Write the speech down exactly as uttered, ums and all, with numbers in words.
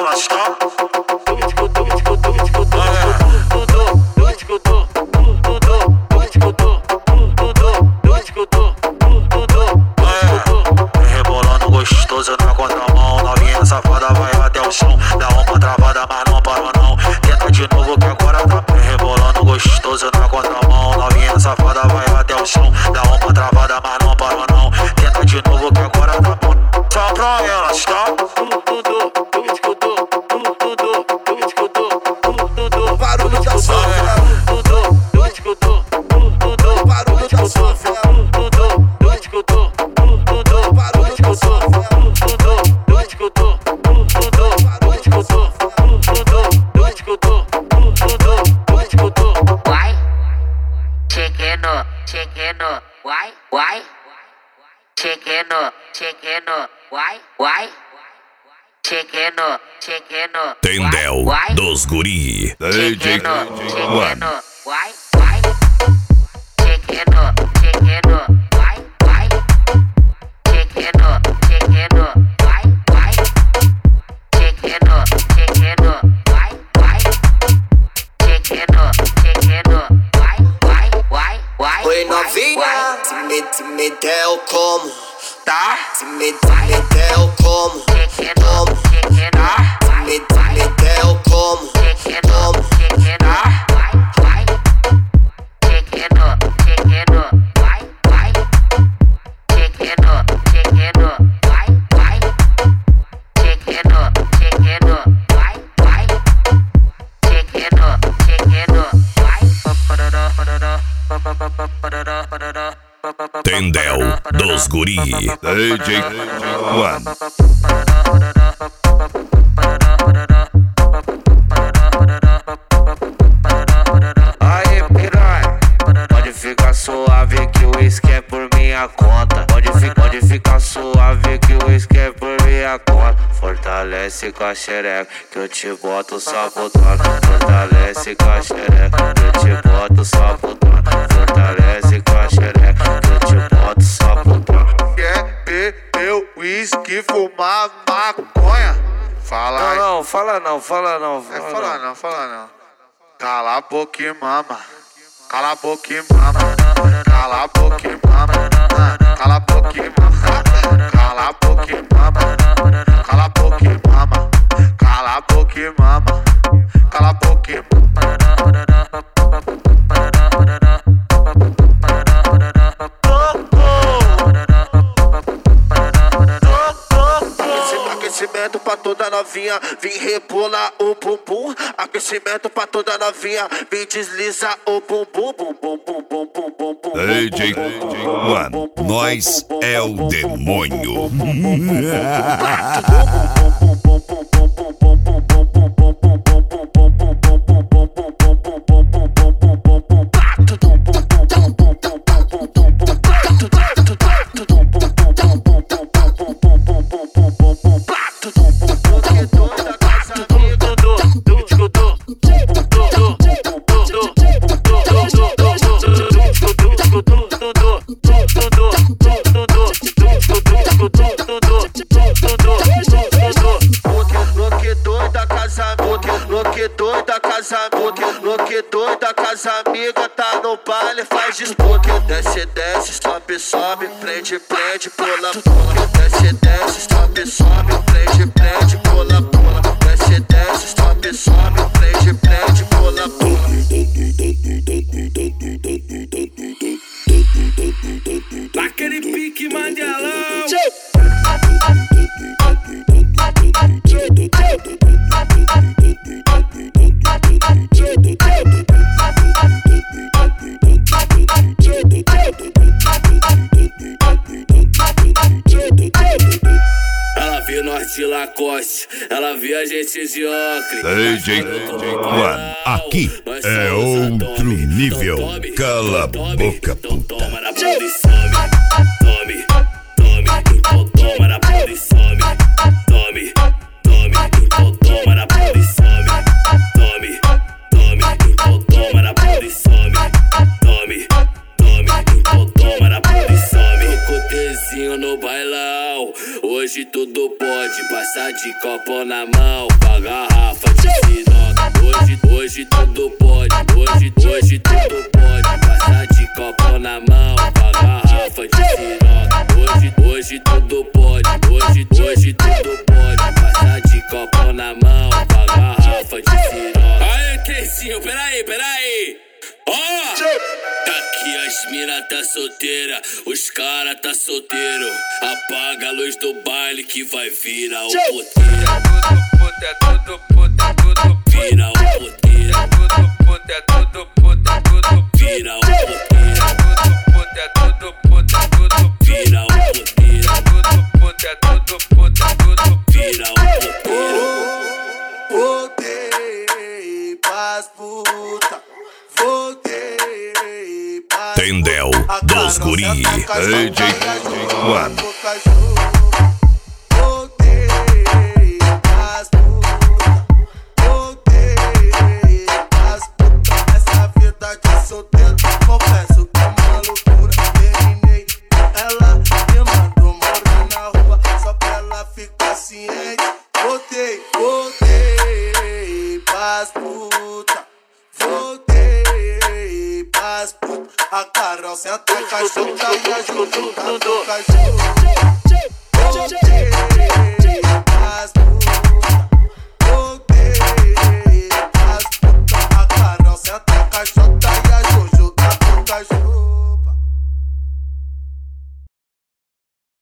elas, tá? Rebolando gostoso na contramão, novinha safada vai até o chão. Dá uma travada, mas não para não. Tenta de novo que agora tá. Rebolando gostoso na contramão, novinha safada vai até o chão. Dá uma travada, mas não para não. Tenta de novo que agora tá. Só pra elas, tá? Barulho da sofia, barulho da sofia, Vai, chequeno, chequeno, vai, vai, chequeno, chequeno, vai, vai, chequeno, chequeno, Tendel vai, dos Guri. D J chequeno, chequeno, One. vai, vai, chequeno, chequeno, vai, vai, chequeno, chequeno, vai, vai, chequeno, chequeno, vai, vai, chequeno, chequeno, vai, vai, vai, vai. oi novinha, se me, se me der eu como, Tá? se me, se me der eu como, como, Chequeno, se me, se me der eu como, como, chequeno, vai, vai, chequeno, chequeno, vai, vai, chequeno, chequeno, vai, vai, chequeno, chequeno, vai, vai, chequeno, chequeno, vai. Tendel dos Guri. D J One. Aí, piranha, pode ficar suave que o uísque é por minha conta. Pode, fi pode ficar suave que o uísque é por minha conta. Fortalece com a xereca que eu te boto só botando. Fortalece com a xereca que eu te boto só botando. Fortalece com a xereca que eu te boto só botando. Quer beber uísque, fumar maconha? Fala Não, aí. não, fala não, fala não. É, Fala fala não, fala não. Cala a boca e mama. Cala a boca e mama. Cala a boca e mama. Ah, Cala a boca e mama. Cala a boca e mama. Cala a boca e mama. Cala a boca e mama. Cala a boca e mama. Aquecimento pra toda novinha, vim rebolar o bumbum. Aquecimento pra toda novinha, vim deslizar o bumbum, bum bum bum bum bum bum bum. D J One. Nós é o demônio. Louque doida, casa amiga, tá no baile, faz disputa. Desce, desce, sobe, sobe, prende, prende, pula, pula. Desce, desce, sobe, sobe, prende, prende, pula, pula. Desce, desce, sobe, sobe, prende, prende, pula, pula. Aquele pique mandelão. Ela viu nós de Lacoste, ela viu a gente de óculos. D J One. Aqui é outro nível. Cala a boca, puta. Toma na bunda e some, tome, tome, então toma na bunda e some, tome, tome, então toma na bunda e some, tome, tome, então toma na bunda e some, tome, tome, então toma na bunda e some. O cotezinho no baile bailão. Hoje tudo pode, passar de copo na mão, com garrafa de piroca. Hoje, hoje tudo pode, hoje, hoje tudo pode, passar de copo na mão, com garrafa de piroca. Hoje, hoje tudo pode, hoje, hoje tudo pode, passar de copo na mão, com garrafa de piroca. Aê, Tercinho, peraí, peraí. Ó, oh! Aqui as mina tá solteira, os cara tá solteiro. Apaga a luz do baile que vai virar o puteiro. É tudo puta, é tudo puta, vira o puteiro. É tudo puta, é tudo puta, é tudo vira o puteiro. É tudo puta, é tudo puta, é tudo vira o puteiro. É tudo puta, é tudo puta, é tudo vira o puteiro. Voltei pras puta, voltei pras Tendel dos Guri, D J One. Voltei pras puta, voltei pras puta. Essa vida de solteiro, confesso que é uma loucura. Terminei, ela me mandou morrer na rua, só pra ela ficar ciente. Voltei, voltei pras puta, voltei pras puta. A Carol senta a cachorra e a Juju tá no cachorro. Voltei